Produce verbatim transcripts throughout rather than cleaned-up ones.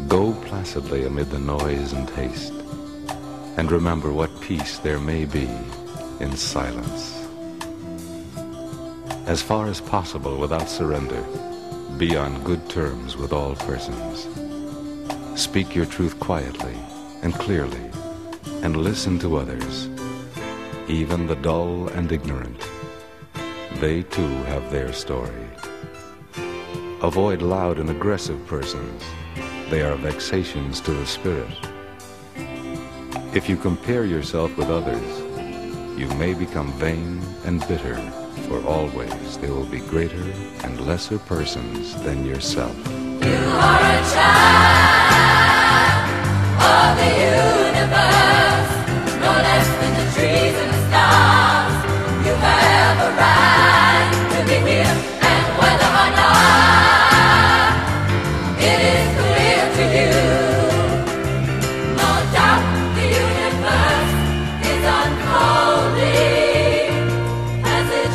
Go placidly amid the noise and haste, and remember what peace there may be in silence. As far as possible without surrender, be on good terms with all persons. Speak your truth quietly and clearly, and listen to others, even the dull and ignorant. They too have their story. Avoid loud and aggressive persons. They are vexations to the spirit. If you compare yourself with others, you may become vain and bitter, for always there will be greater and lesser persons than yourself. You are a child of the universe, no less than the trees and the stars. You have a right to be here, and whether or not it is clear to you, no doubt the universe is unfolding as it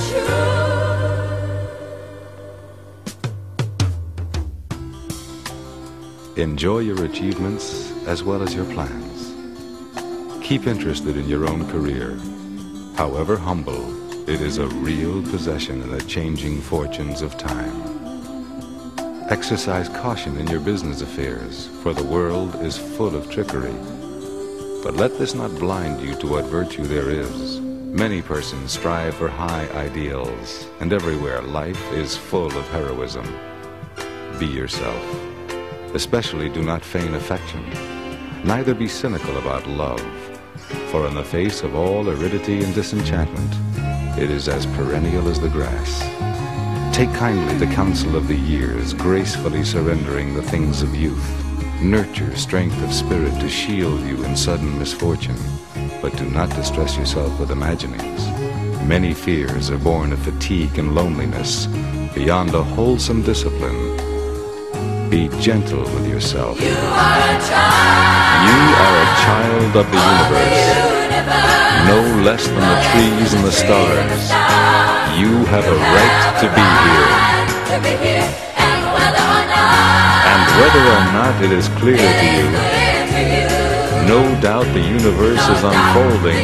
should. Enjoy your achievements as well as your plans. Keep interested in your own career. However humble, it is a real possession in the changing fortunes of time. Exercise caution in your business affairs, for the world is full of trickery. But let this not blind you to what virtue there is. Many persons strive for high ideals, and everywhere life is full of heroism. Be yourself. Especially do not feign affection. Neither be cynical about love, for in the face of all aridity and disenchantment, it is as perennial as the grass. Take kindly the counsel of the years, gracefully surrendering the things of youth. Nurture strength of spirit to shield you in sudden misfortune, but do not distress yourself with imaginings. Many fears are born of fatigue and loneliness. Beyond a wholesome discipline, be gentle with yourself. You are a child. You are a child of the universe, no less than the trees and the stars. You have a right to be here. And whether or not it is clear to you, no doubt the universe is unfolding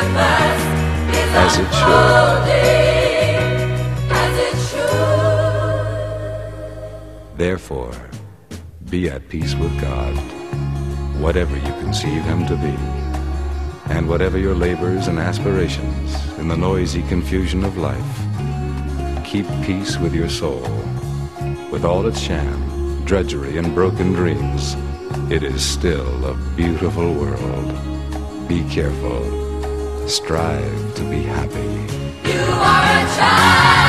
as it should. Therefore, be at peace with God, whatever you conceive Him to be, and whatever your labors and aspirations in the noisy confusion of life. Keep peace with your soul. With all its sham, drudgery, and broken dreams, it is still a beautiful world. Be careful. Strive to be happy. You are a child.